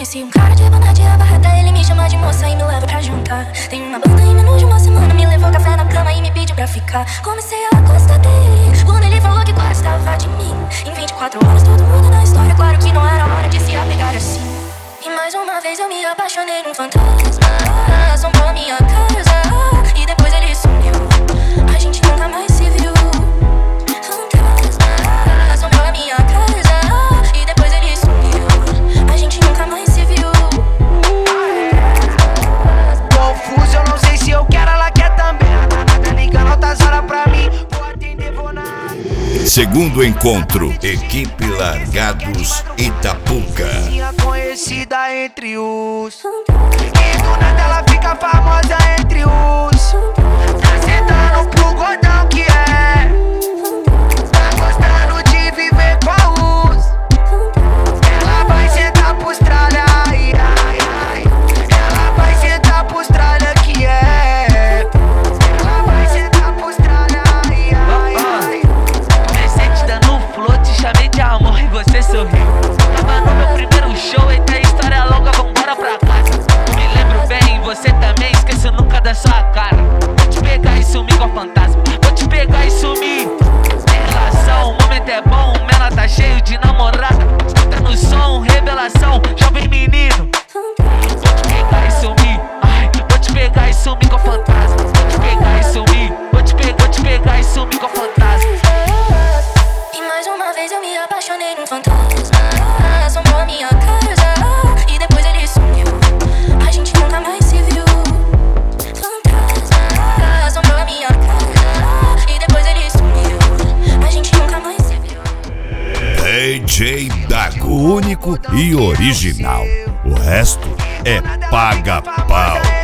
Conheci um cara de boné de abarreta, ele me chama de moça e me leva pra jantar. Tem uma banda em menos de uma semana, me levou café na cama e me pediu pra ficar. Comecei a gostar dele, quando ele falou que gostava de mim. Em 24 horas todo mundo na história, claro que não era hora de se apegar assim. E mais uma vez eu me apaixonei num fantasma, assombrou a minha casa e depois ele sumiu. A gente nunca mais se viu. Fantasma, assombrou a minha casa e depois ele sumiu. A gente nunca mais se viu. Confuso, eu não sei se eu quero, ela quer também. Tá ligando altas horas pra mim, vou atender, vou nada. Segundo encontro, equipe Largados Itapuca. Conhecida entre os, e do nada ela fica famosa entre os. Tá sentando pro gordão que é, tá gostando de viver com a us. Ela vai sentar pros tralha, ai, ai, ai. Ela vai sentar pros tralha que é. Ela vai sentar pros tralha, ai, ai, ai. Comecei te dando flor, te chamei de amor e você sorriu. Tava no meu primeiro show, eita história longa, vambora pra casa. Me lembro bem, você também, esqueço nunca da sua cara. Vou te pegar e sumir com a fantasma, vou te pegar e sumir. Tem relação, o momento é bom, o Mela tá cheio de namorada. Tá no som, revelação, jovem menino. Vou te pegar e sumir, ai, vou te pegar e sumir com a fantasma. Vou te pegar e sumir, vou te pegar e sumir com a fantasma. E mais uma vez eu me apaixonei num fantasma, assombrou a minha casa e depois ele sumiu. A gente nunca mais se viu. Fantasma, assombrou a minha casa e depois ele sumiu. A gente nunca mais se viu. DJ Dago, único e original. O resto é paga pau.